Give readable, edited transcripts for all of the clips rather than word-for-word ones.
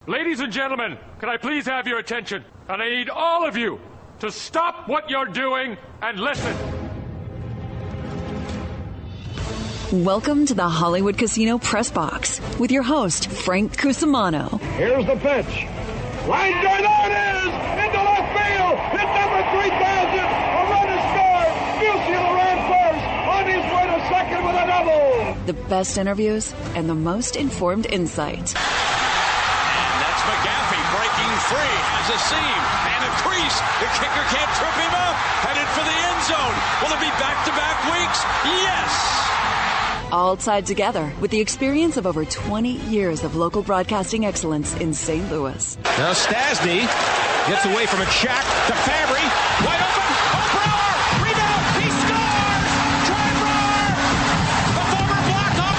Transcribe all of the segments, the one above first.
Ladies and gentlemen, can I please have your attention? And I need all of you to stop what you're doing and listen. Welcome to the Hollywood Casino Press Box with your host, Frank Cusimano. Here's the pitch. Line drive, there it is! Into left field! Hit number 3,000! A run is scored! Musial ran first! On his way to second with a double! The best interviews and the most informed insight. And that's McGaffey breaking free, has a seam and a crease. The kicker can't trip him up. Headed for the end zone. Will it be back-to-back weeks? Yes! All tied together with the experience of over 20 years of local broadcasting excellence in St. Louis. Now Stasny gets away from a check to Fabry. Wide open. Oh, Brower! Rebound! He scores! Troy Brower! The former Blackhawk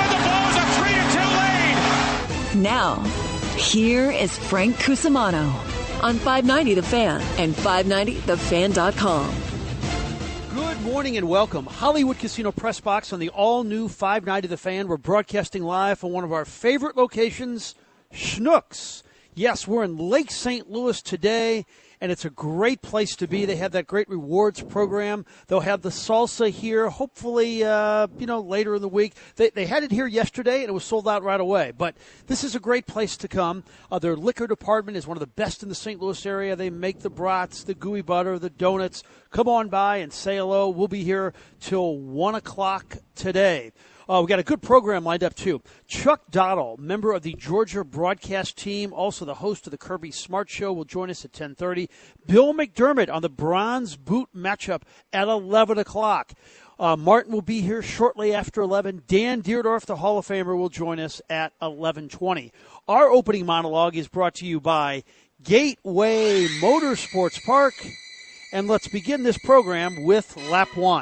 has given the Blues a 3-2 lead. Now, here is Frank Cusimano on 590 The Fan and 590thefan.com. Good morning and welcome. Hollywood Casino Press Box on the all-new 590 The Fan. We're broadcasting live from one of our favorite locations, Schnucks. Yes, we're in Lake St. Louis today, and it's a great place to be. They have that great rewards program. They'll have the salsa here, hopefully, later in the week. They had it here yesterday, and it was sold out right away. But this is a great place to come. Their liquor department is one of the best in the St. Louis area. They make the brats, the gooey butter, the donuts. Come on by and say hello. We'll be here till 1 o'clock today. We got a good program lined up, too. Chuck Dottle, member of the Georgia broadcast team, also the host of the Kirby Smart Show, will join us at 10:30. Bill McDermott on the bronze boot matchup at 11 o'clock. Martin will be here shortly after 11. Dan Deerdorf, the Hall of Famer, will join us at 11:20. Our opening monologue is brought to you by Gateway Motorsports Park. And let's begin this program with Lap 1.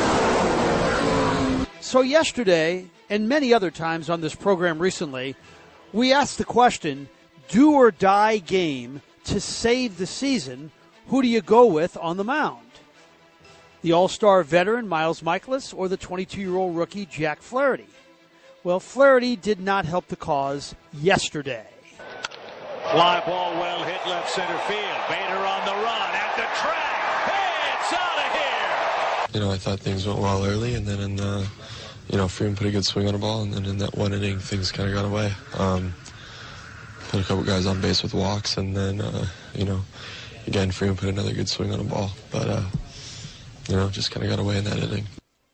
So yesterday, and many other times on this program recently, we asked the question, do or die game to save the season, who do you go with on the mound? The all-star veteran Miles Mikolas or the 22-year-old rookie Jack Flaherty? Well, Flaherty did not help the cause yesterday. Fly ball well hit left center field. Bader on the run at the track. Hey, it's out of here! I thought things went well early, and then Freeman put a good swing on the ball, and then in that one inning, things kind of got away. Put a couple guys on base with walks, and then, again, Freeman put another good swing on the ball. But, just kind of got away in that inning.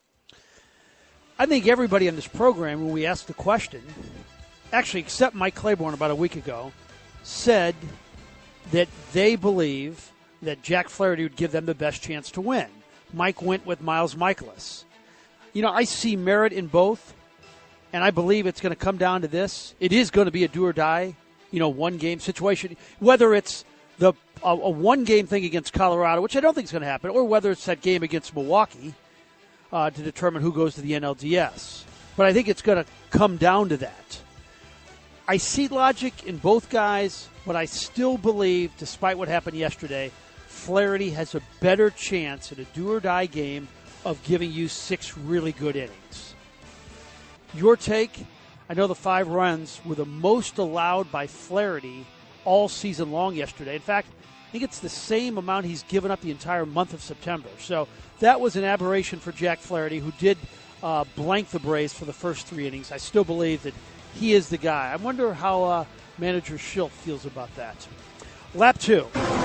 I think everybody on this program, when we asked the question, actually except Mike Claiborne about a week ago, said that they believe that Jack Flaherty would give them the best chance to win. Mike went with Miles Mikolas. I see merit in both, and I believe it's going to come down to this. It is going to be a do-or-die, one-game situation, whether it's a one-game thing against Colorado, which I don't think is going to happen, or whether it's that game against Milwaukee to determine who goes to the NLDS. But I think it's going to come down to that. I see logic in both guys, but I still believe, despite what happened yesterday, Flaherty has a better chance in a do-or-die game of giving you 6 really good innings. Your take? I know the 5 runs were the most allowed by Flaherty all season long yesterday. In fact, I think it's the same amount he's given up the entire month of September. So that was an aberration for Jack Flaherty, who did blank the Braves for the first 3 innings. I still believe that he is the guy. I wonder how manager Schilt feels about that. Lap 2.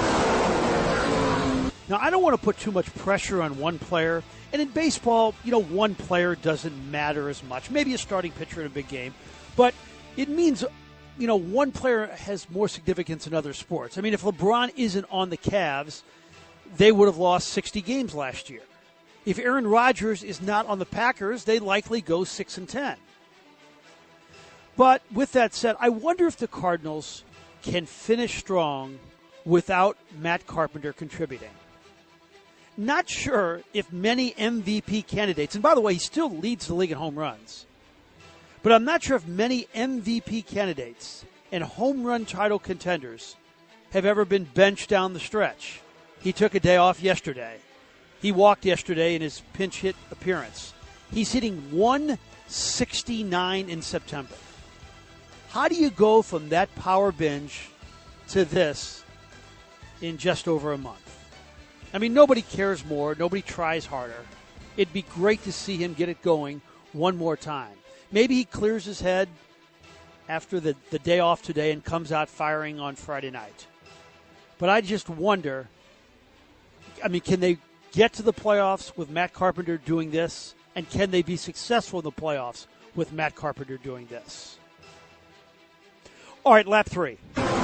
Now, I don't want to put too much pressure on one player. And in baseball, one player doesn't matter as much. Maybe a starting pitcher in a big game. But it means, one player has more significance in other sports. I mean, if LeBron isn't on the Cavs, they would have lost 60 games last year. If Aaron Rodgers is not on the Packers, they likely go 6-10. But with that said, I wonder if the Cardinals can finish strong without Matt Carpenter contributing. Not sure if many MVP candidates, and by the way, he still leads the league in home runs, but I'm not sure if many MVP candidates and home run title contenders have ever been benched down the stretch. He took a day off yesterday. He walked yesterday in his pinch hit appearance. He's hitting 169 in September. How do you go from that power binge to this in just over a month? I mean, nobody cares more. Nobody tries harder. It'd be great to see him get it going one more time. Maybe he clears his head after the day off today and comes out firing on Friday night. But I just wonder, I mean, can they get to the playoffs with Matt Carpenter doing this? And can they be successful in the playoffs with Matt Carpenter doing this? All right, lap 3.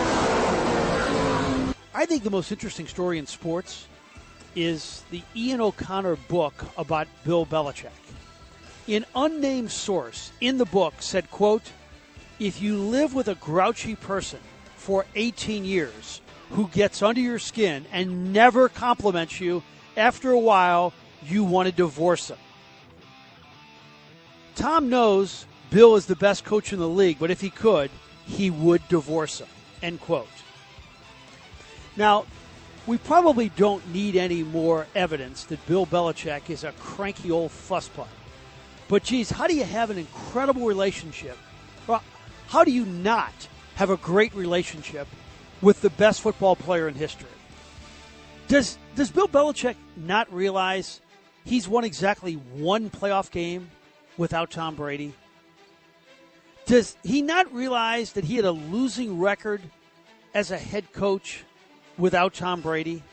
I think the most interesting story in sports is the Ian O'Connor book about Bill Belichick. An unnamed source in the book said, quote, if you live with a grouchy person for 18 years who gets under your skin and never compliments you, after a while, you want to divorce him. Tom knows Bill is the best coach in the league, but if he could, he would divorce him, end quote. Now, we probably don't need any more evidence that Bill Belichick is a cranky old fussbud. But, geez, how do you have an incredible relationship? Well, how do you not have a great relationship with the best football player in history? Does Bill Belichick not realize he's won exactly one playoff game without Tom Brady? Does he not realize that he had a losing record as a head coach without Tom Brady?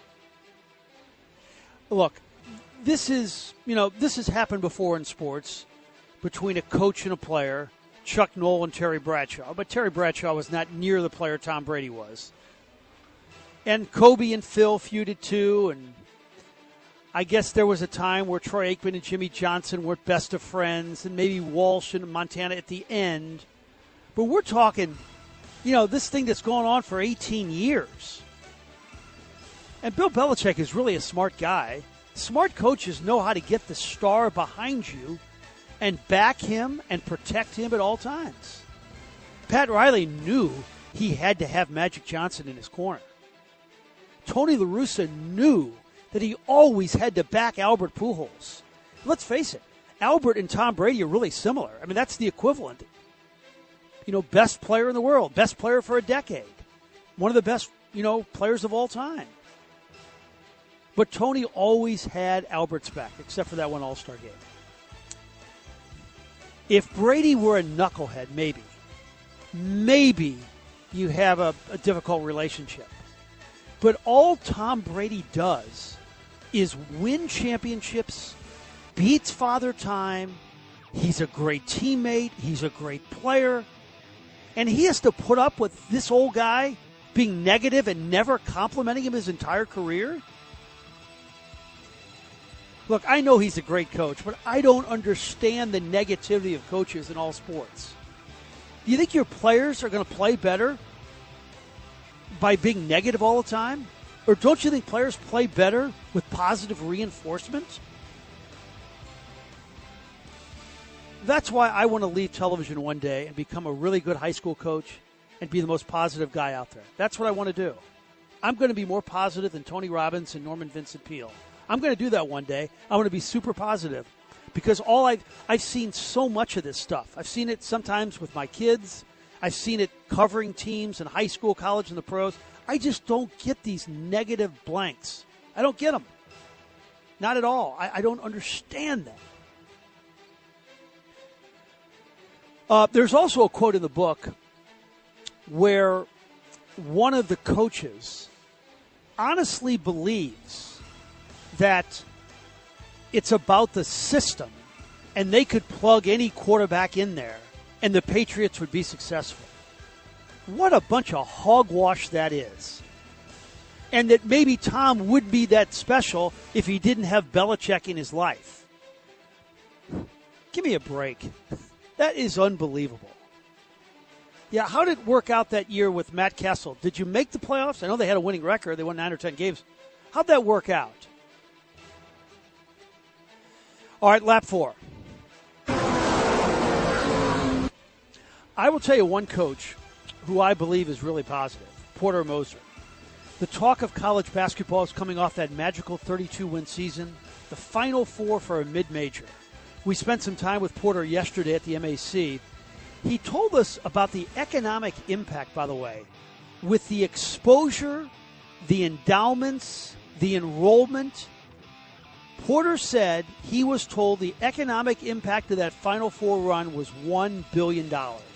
Look, this has happened before in sports between a coach and a player, Chuck Noll and Terry Bradshaw. But Terry Bradshaw was not near the player Tom Brady was. And Kobe and Phil feuded too, and I guess there was a time where Troy Aikman and Jimmy Johnson were best of friends, and maybe Walsh and Montana at the end. But we're talking, this thing that's going on for 18 years. And Bill Belichick is really a smart guy. Smart coaches know how to get the star behind you and back him and protect him at all times. Pat Riley knew he had to have Magic Johnson in his corner. Tony La Russa knew that he always had to back Albert Pujols. Let's face it, Albert and Tom Brady are really similar. I mean, that's the equivalent. Best player in the world, best player for a decade, one of the best, players of all time. But Tony always had Albert's back, except for that one All-Star game. If Brady were a knucklehead, maybe you have a difficult relationship. But all Tom Brady does is win championships, beats Father Time. He's a great teammate. He's a great player. And he has to put up with this old guy being negative and never complimenting him his entire career? Look, I know he's a great coach, but I don't understand the negativity of coaches in all sports. Do you think your players are going to play better by being negative all the time? Or don't you think players play better with positive reinforcement? That's why I want to leave television one day and become a really good high school coach and be the most positive guy out there. That's what I want to do. I'm going to be more positive than Tony Robbins and Norman Vincent Peale. I'm going to do that one day. I want to be super positive because I've seen so much of this stuff. I've seen it sometimes with my kids. I've seen it covering teams in high school, college, and the pros. I just don't get these negative blanks. I don't get them. Not at all. I don't understand that. There's also a quote in the book where one of the coaches honestly believes that it's about the system and they could plug any quarterback in there and the Patriots would be successful. What a bunch of hogwash that is. And that maybe Tom would be that special if he didn't have Belichick in his life. Give me a break. That is unbelievable. Yeah, how did it work out that year with Matt Kessel? Did you make the playoffs? I know they had a winning record. They won 9 or 10 games. How'd that work out? All right, lap 4. I will tell you one coach who I believe is really positive, Porter Moser. The talk of college basketball is coming off that magical 32-win season, the Final Four for a mid-major. We spent some time with Porter yesterday at the MAC, He told us about the economic impact, by the way, with the exposure, the endowments, the enrollment. Porter said he was told the economic impact of that Final Four run was $1 billion.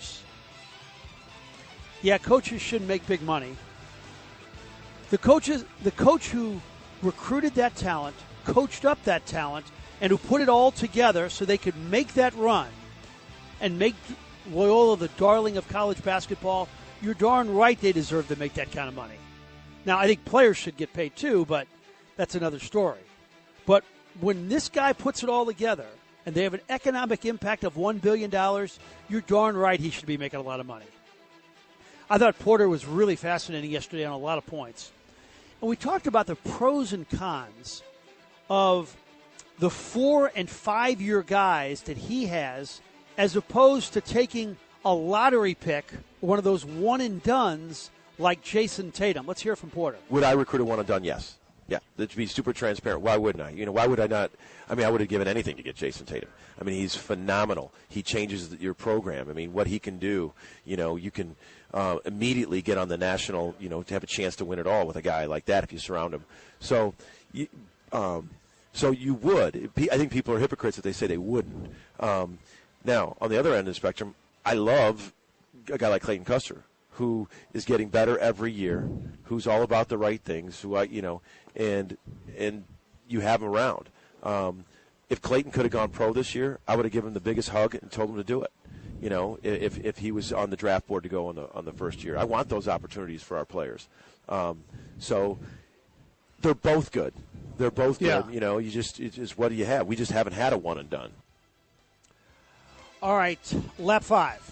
Yeah, coaches shouldn't make big money. The coach who recruited that talent, coached up that talent, and who put it all together so they could make that run and make Loyola the darling of college basketball, you're darn right they deserve to make that kind of money. Now, I think players should get paid too, but that's another story. But when this guy puts it all together and they have an economic impact of $1 billion, you're darn right he should be making a lot of money. I thought Porter was really fascinating yesterday on a lot of points. And we talked about the pros and cons of the 4- and 5-year guys that he has as opposed to taking a lottery pick, one of those one-and-dones like Jason Tatum. Let's hear from Porter. Would I recruit a one-and-done? Yes. Yeah, to be super transparent. Why wouldn't I? Why would I not? I mean, I would have given anything to get Jason Tatum. I mean, he's phenomenal. He changes your program. I mean, what he can do, you can immediately get on the national, to have a chance to win it all with a guy like that if you surround him. So you would. I think people are hypocrites if they say they wouldn't. Now, on the other end of the spectrum, I love a guy like Clayton Custer, who is getting better every year, who's all about the right things, and you have him around. If Clayton could have gone pro this year, I would have given him the biggest hug and told him to do it. If he was on the draft board to go on the first year, I want those opportunities for our players. So they're both good. They're both good. Yeah. It's just what do you have? We just haven't had a one and done. All right, lap 5.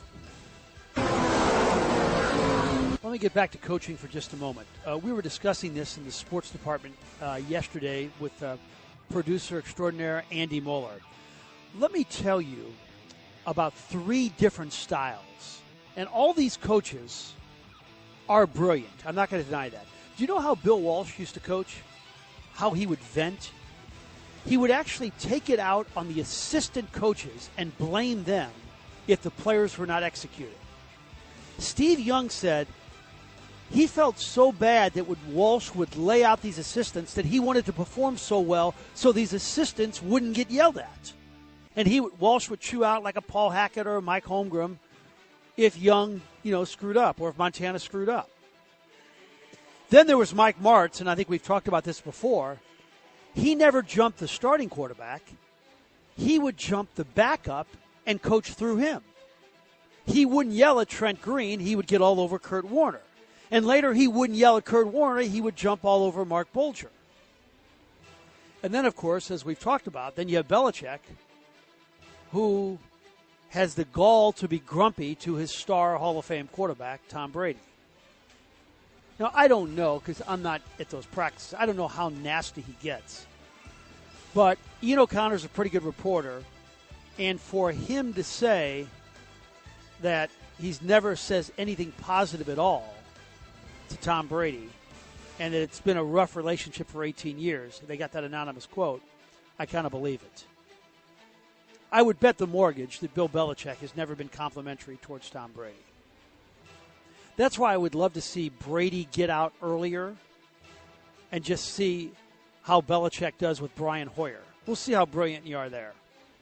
Let me get back to coaching for just a moment. We were discussing this in the sports department yesterday with producer extraordinaire Andy Moeller. Let me tell you about 3 different styles. And all these coaches are brilliant. I'm not going to deny that. Do you know how Bill Walsh used to coach? How he would vent? He would actually take it out on the assistant coaches and blame them if the players were not executing. Steve Young said he felt so bad that Walsh would lay out these assistants that he wanted to perform so well so these assistants wouldn't get yelled at. And Walsh would chew out like a Paul Hackett or a Mike Holmgren if Young, screwed up or if Montana screwed up. Then there was Mike Martz, and I think we've talked about this before. He never jumped the starting quarterback. He would jump the backup and coach through him. He wouldn't yell at Trent Green. He would get all over Kurt Warner. And later he wouldn't yell at Kurt Warner. He would jump all over Mark Bulger. And then, of course, as we've talked about, then you have Belichick, who has the gall to be grumpy to his star Hall of Fame quarterback, Tom Brady. Now, I don't know, because I'm not at those practices. I don't know how nasty he gets. But Ian O'Connor's a pretty good reporter. And for him to say that he's never says anything positive at all to Tom Brady, and that it's been a rough relationship for 18 years, they got that anonymous quote, I kind of believe it. I would bet the mortgage that Bill Belichick has never been complimentary towards Tom Brady. That's why I would love to see Brady get out earlier and just see how Belichick does with Brian Hoyer. We'll see how brilliant you are there.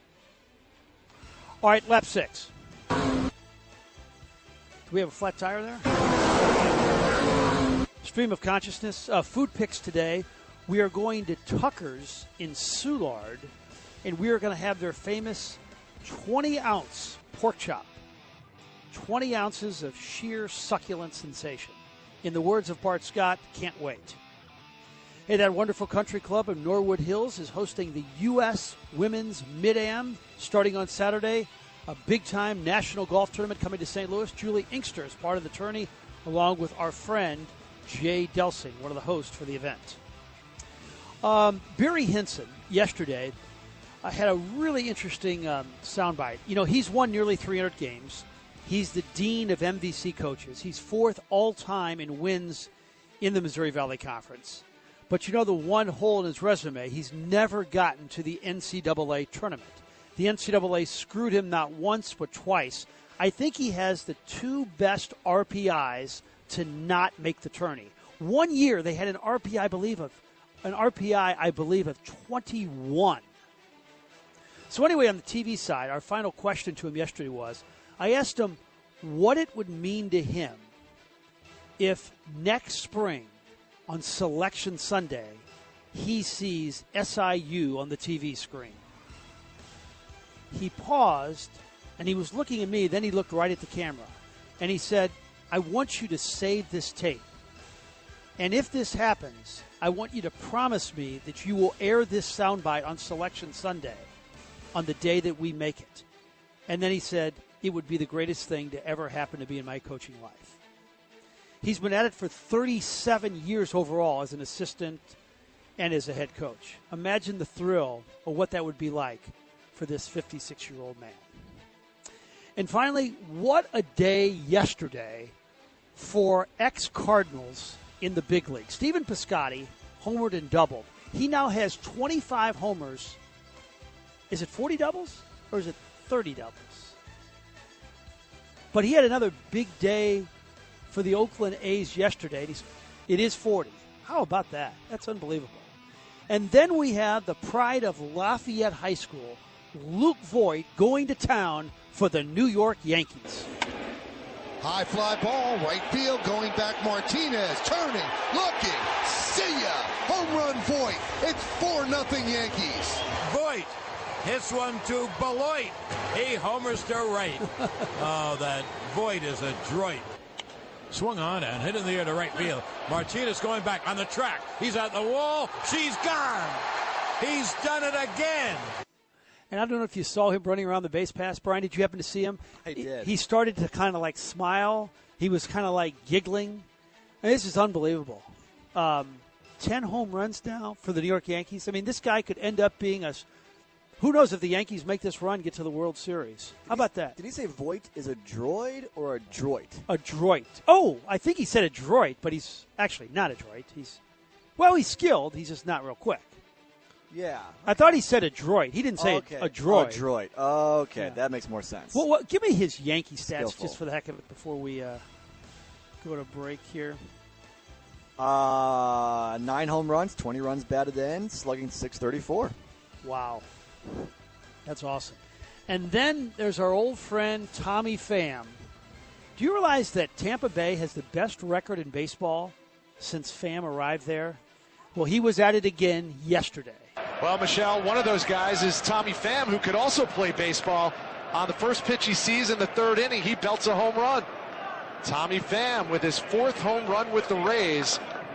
All right, lap 6. Do we have a flat tire there? Stream of consciousness. Food picks today. We are going to Tucker's in Soulard, and we are going to have their famous 20-ounce pork chop. 20 ounces of sheer succulent sensation. In the words of Bart Scott, can't wait. Hey, that wonderful country club in Norwood Hills is hosting the U.S. Women's Mid-Am starting on Saturday. A big-time national golf tournament coming to St. Louis. Julie Inkster is part of the tourney, along with our friend Jay Delsing, one of the hosts for the event. Barry Hinson, yesterday, had a really interesting soundbite. He's won nearly 300 games. He's the dean of MVC coaches. He's 4th all-time in wins in the Missouri Valley Conference. But the one hole in his resume, he's never gotten to the NCAA tournament. The NCAA screwed him not once but twice. I think he has the 2 best RPIs to not make the tourney. One year they had an RPI, I believe, of 21. So anyway, on the TV side, our final question to him yesterday was, I asked him what it would mean to him if next spring on Selection Sunday he sees SIU on the TV screen. He paused, and he was looking at me, then he looked right at the camera, and he said, I want you to save this tape. And if this happens, I want you to promise me that you will air this soundbite on Selection Sunday on the day that we make it. And then he said, it would be the greatest thing to ever happen to me in my coaching life. He's been at it for 37 years overall as an assistant and as a head coach. Imagine the thrill of what that would be like for this 56-year-old man. And finally, what a day yesterday for ex-Cardinals in the big league. Stephen Piscotty homered and doubled. He now has 25 homers. Is it 40 doubles or is it 30 doubles? But he had another big day for the Oakland A's yesterday. It is 40. How about that? That's unbelievable. And then we have the pride of Lafayette High School, Luke Voigt, going to town for the New York Yankees. High fly ball, right field, going back Martinez, turning, looking, see ya! Home run Voigt. It's 4-0 Yankees. Voigt hits one to Beloit. He homers to right. Oh, that Voigt is a droid. Swung on and hit in the air to right field. Martinez going back on the track. He's at the wall. She's gone. He's done it again. And I don't know if you saw him running around the base pass. Brian, did you happen to see him? I did. He started to kind of like smile. He was kind of like giggling. And this is unbelievable. 10 home runs now for the New York Yankees. I mean, this guy could end up being a... Who knows if the Yankees make this run, get to the World Series. How about that? Did he say Voigt is a droid or a droit? A droit. Oh, I think he said a droit, but he's actually not a droit. He's skilled. He's just not real quick. Yeah. I thought he said a droid. He didn't say a droid. A droid. Okay, Yeah. that makes more sense. Well, give me his Yankee stats Skillful. just for the heck of it before we go to break here. 9 home runs, 20 runs batted in, slugging .634. Wow. That's awesome. And then there's our old friend Tommy Pham. Do you realize that Tampa Bay has the best record in baseball since Pham arrived there? Well, he was at it again yesterday. Well, Michelle, one of those guys is Tommy Pham, who could also play baseball. On the first pitch he sees in the 3rd inning, he belts a home run. Tommy Pham with his 4th home run with the Rays.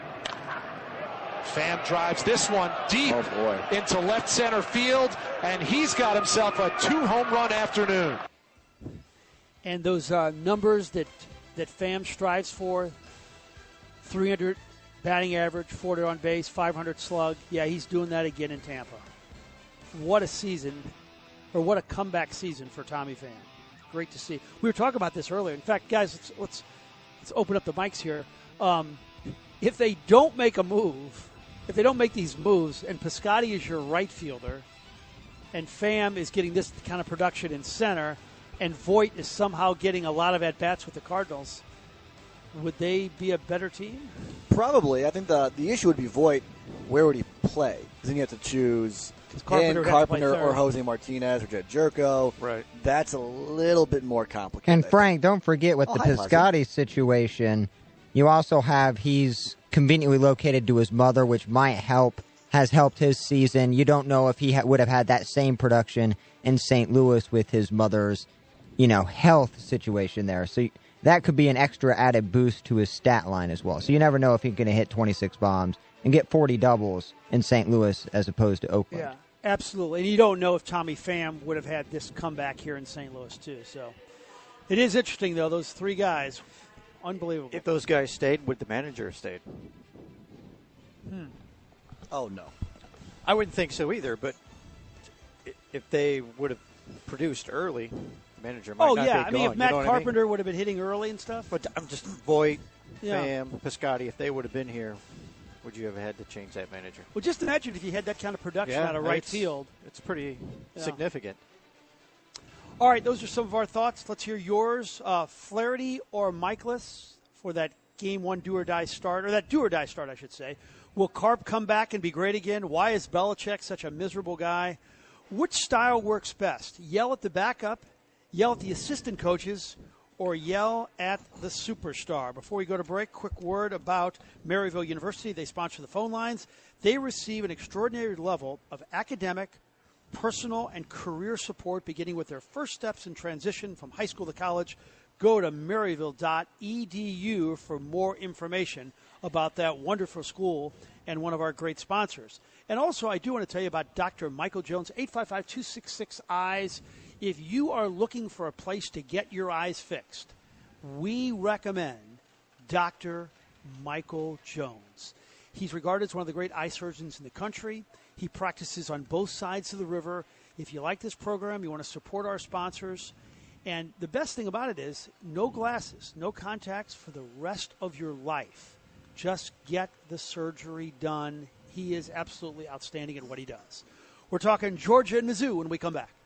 Pham drives this one deep into left center field, and he's got himself a 2-home-run afternoon. And those numbers that Pham strives for, 300 batting average, 40 on base, 500 slug. Yeah, he's doing that again in Tampa. What a season, or what a comeback season for Tommy Pham. Great to see. We were talking about this earlier. In fact, guys, let's open up the mics here. If they don't make a move, if they don't make these moves, and Piscotty is your right fielder, and Pham is getting this kind of production in center, and Voigt is somehow getting a lot of at-bats with the Cardinals, would they be a better team? Probably. I think the issue would be Voigt. Where would he play? Because then you have to choose Carpenter or Jose Martinez or Jed Jerko. Right. That's a little bit more complicated. And Frank, don't forget with the Piscotty situation, you also have he's conveniently located to his mother, which has helped his season. You don't know if he would have had that same production in St. Louis with his mother's, health situation there. So that could be an extra added boost to his stat line as well. So you never know if he's going to hit 26 bombs and get 40 doubles in St. Louis as opposed to Oakland. Yeah, absolutely. And you don't know if Tommy Pham would have had this comeback here in St. Louis, too. So it is interesting, though, those 3 guys. Unbelievable. If those guys stayed, would the manager have stayed? Oh, no. I wouldn't think so either, but if they would have produced early, the manager might not be gone. I mean, if Matt Carpenter would have been hitting early and stuff. But I'm just Voigt, Pham, Piscotty, if they would have been here, would you have had to change that manager? Well, just imagine if you had that kind of production out of right field. It's pretty significant. All right, those are some of our thoughts. Let's hear yours. Flaherty or Michaelis for that Game 1 do-or-die start, or that do-or-die start, I should say. Will Carp come back and be great again? Why is Belichick such a miserable guy? Which style works best? Yell at the backup, yell at the assistant coaches, or yell at the superstar? Before we go to break, quick word about Maryville University. They sponsor the phone lines. They receive an extraordinary level of academic, personal, and career support beginning with their first steps in transition from high school to college. Go to maryville.edu for more information about that wonderful school and one of our great sponsors. And also, I do want to tell you about Dr. Michael Jones, 855-266-EYES. If you are looking for a place to get your eyes fixed, we recommend Dr. Michael Jones. He's regarded as one of the great eye surgeons in the country. He practices on both sides of the river. If you like this program, you want to support our sponsors. And the best thing about it is no glasses, no contacts for the rest of your life. Just get the surgery done. He is absolutely outstanding at what he does. We're talking Georgia and Mizzou when we come back.